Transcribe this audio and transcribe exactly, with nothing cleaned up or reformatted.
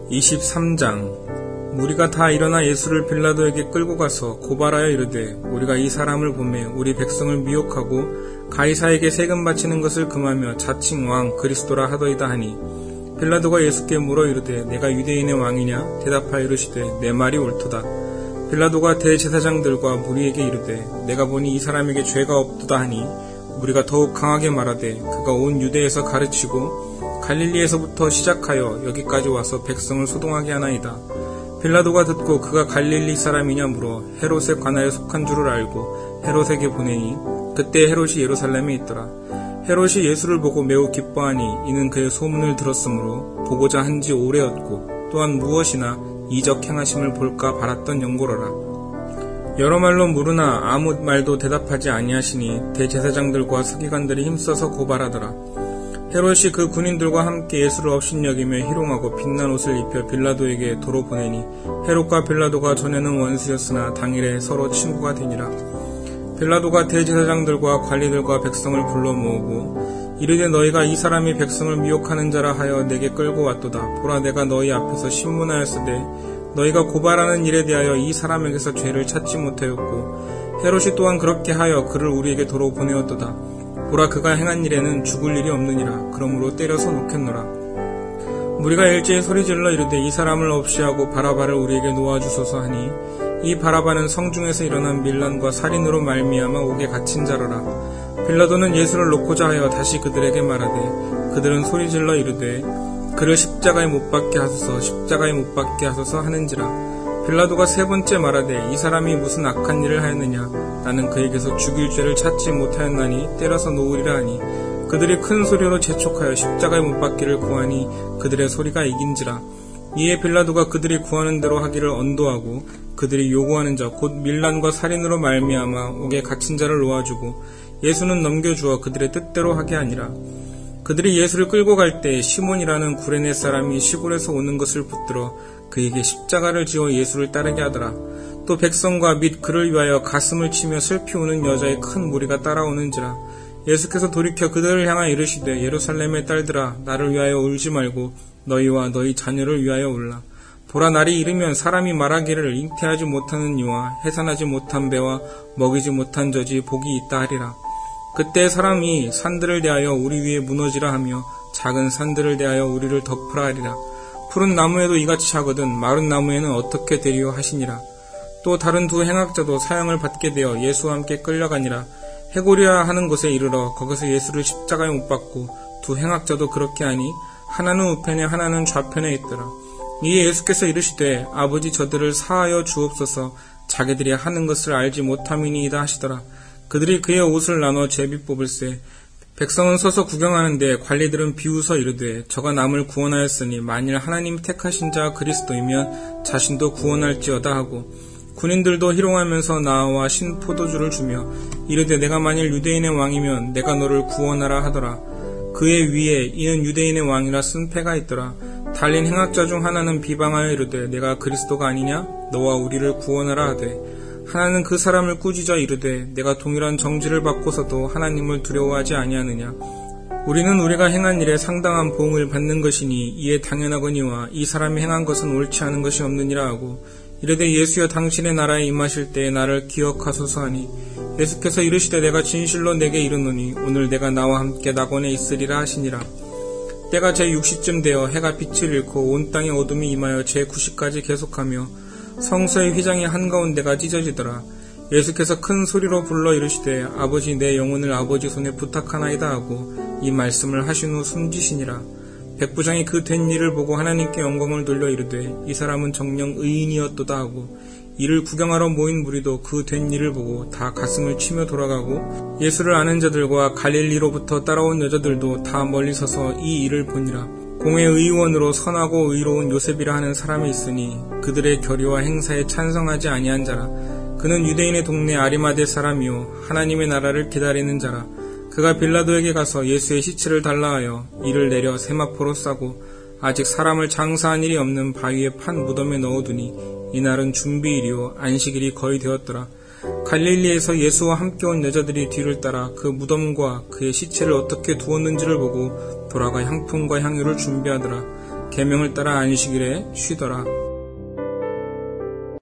이십삼 장. 무리가 다 일어나 예수를 빌라도에게 끌고 가서 고발하여 이르되 우리가 이 사람을 보매 우리 백성을 미혹하고 가이사에게 세금 바치는 것을 금하며 자칭 왕 그리스도라 하더이다 하니, 빌라도가 예수께 물어 이르되 내가 유대인의 왕이냐? 대답하여 이르시되 내 말이 옳도다. 빌라도가 대제사장들과 무리에게 이르되 내가 보니 이 사람에게 죄가 없도다 하니, 무리가 더욱 강하게 말하되 그가 온 유대에서 가르치고 갈릴리에서부터 시작하여 여기까지 와서 백성을 소동하게 하나이다. 빌라도가 듣고 그가 갈릴리 사람이냐 물어 헤롯에 관하여 속한 줄을 알고 헤롯에게 보내니, 그때 헤롯이 예루살렘에 있더라. 헤롯이 예수를 보고 매우 기뻐하니 이는 그의 소문을 들었으므로 보고자 한지 오래였고 또한 무엇이나 이적 행하심을 볼까 바랐던 연고로라. 여러 말로 물으나 아무 말도 대답하지 아니하시니 대제사장들과 서기관들이 힘써서 고발하더라. 헤롯이 그 군인들과 함께 예수를 업신여기며 희롱하고 빛난 옷을 입혀 빌라도에게 도로 보내니, 헤롯과 빌라도가 전에는 원수였으나 당일에 서로 친구가 되니라. 빌라도가 대제사장들과 관리들과 백성을 불러 모으고 이르되 너희가 이 사람이 백성을 미혹하는 자라 하여 내게 끌고 왔도다. 보라, 내가 너희 앞에서 신문하였으되 너희가 고발하는 일에 대하여 이 사람에게서 죄를 찾지 못하였고 헤롯이 또한 그렇게 하여 그를 우리에게 도로 보내었도다. 보라, 그가 행한 일에는 죽을 일이 없느니라. 그러므로 때려서 놓겠노라. 무리가 일제히 소리질러 이르되 이 사람을 없이하고 바라바를 우리에게 놓아주소서 하니, 이 바라바는 성중에서 일어난 밀란과 살인으로 말미암아 옥에 갇힌 자로라. 빌라도는 예수를 놓고자 하여 다시 그들에게 말하되 그들은 소리질러 이르되 그를 십자가에 못 박게 하소서, 십자가에 못 박게 하소서 하는지라. 빌라도가 세 번째 말하되 이 사람이 무슨 악한 일을 하였느냐? 나는 그에게서 죽일 죄를 찾지 못하였나니 때려서 놓으리라 하니, 그들이 큰 소리로 재촉하여 십자가에 못 박기를 구하니 그들의 소리가 이긴지라. 이에 빌라도가 그들이 구하는 대로 하기를 언도하고 그들이 요구하는 자 곧 밀란과 살인으로 말미암아 옥에 갇힌 자를 놓아주고 예수는 넘겨주어 그들의 뜻대로 하게 하니라. 그들이 예수를 끌고 갈 때 시몬이라는 구레네 사람이 시골에서 오는 것을 붙들어 그에게 십자가를 지어 예수를 따르게 하더라. 또 백성과 및 그를 위하여 가슴을 치며 슬피 우는 여자의 큰 무리가 따라오는지라. 예수께서 돌이켜 그들을 향하여 이르시되 예루살렘의 딸들아, 나를 위하여 울지 말고 너희와 너희 자녀를 위하여 울라. 보라, 날이 이르면 사람이 말하기를 잉태하지 못하는 이와 해산하지 못한 배와 먹이지 못한 젖이 복이 있다 하리라. 그때 사람이 산들을 대하여 우리 위에 무너지라 하며 작은 산들을 대하여 우리를 덮으라 하리라. 푸른 나무에도 이같이 하거든 마른 나무에는 어떻게 되리요 하시니라. 또 다른 두 행악자도 사형을 받게 되어 예수와 함께 끌려가니라. 해고리라 하는 곳에 이르러 거기서 예수를 십자가에 못 박고 두 행악자도 그렇게 하니 하나는 우편에 하나는 좌편에 있더라. 이에 예수께서 이르시되 아버지, 저들을 사하여 주옵소서, 자기들이 하는 것을 알지 못함이니이다 하시더라. 그들이 그의 옷을 나눠 제비 뽑을세. 백성은 서서 구경하는데 관리들은 비웃어 이르되 저가 남을 구원하였으니 만일 하나님이 택하신 자 그리스도이면 자신도 구원할지어다 하고, 군인들도 희롱하면서 나와 신 포도주를 주며 이르되 내가 만일 유대인의 왕이면 내가 너를 구원하라 하더라. 그의 위에 이는 유대인의 왕이라 쓴 패가 있더라. 달린 행악자 중 하나는 비방하여 이르되 내가 그리스도가 아니냐? 너와 우리를 구원하라 하되, 하나는 그 사람을 꾸짖어 이르되 내가 동일한 정죄를 받고서도 하나님을 두려워하지 아니하느냐? 우리는 우리가 행한 일에 상당한 보응을 받는 것이니 이에 당연하거니와 이 사람이 행한 것은 옳지 않은 것이 없느니라 하고, 이르되 예수여, 당신의 나라에 임하실 때에 나를 기억하소서 하니, 예수께서 이르시되 내가 진실로 내게 이르노니 오늘 내가 나와 함께 낙원에 있으리라 하시니라. 때가 제육 시쯤 되어 해가 빛을 잃고 온 땅에 어둠이 임하여 제구 시까지 계속하며 성소의 휘장이 한가운데가 찢어지더라. 예수께서 큰 소리로 불러 이르시되 아버지, 내 영혼을 아버지 손에 부탁하나이다 하고 이 말씀을 하신 후 숨지시니라. 백부장이 그 된 일을 보고 하나님께 영광을 돌려 이르되 이 사람은 정녕 의인이었도다 하고, 이를 구경하러 모인 무리도 그 된 일을 보고 다 가슴을 치며 돌아가고, 예수를 아는 자들과 갈릴리로부터 따라온 여자들도 다 멀리 서서 이 일을 보니라. 공회 의원으로 선하고 의로운 요셉이라 하는 사람이 있으니 그들의 결의와 행사에 찬성하지 아니한 자라. 그는 유대인의 동네 아리마대 사람이요 하나님의 나라를 기다리는 자라. 그가 빌라도에게 가서 예수의 시체를 달라 하여 이를 내려 세마포로 싸고 아직 사람을 장사한 일이 없는 바위에 판 무덤에 넣어두니, 이날은 준비일이요 안식일이 거의 되었더라. 갈릴리에서 예수와 함께 온 여자들이 뒤를 따라 그 무덤과 그의 시체를 어떻게 두었는지를 보고 돌아가 향품과 향유를 준비하더라. 계명을 따라 안식일에 쉬더라.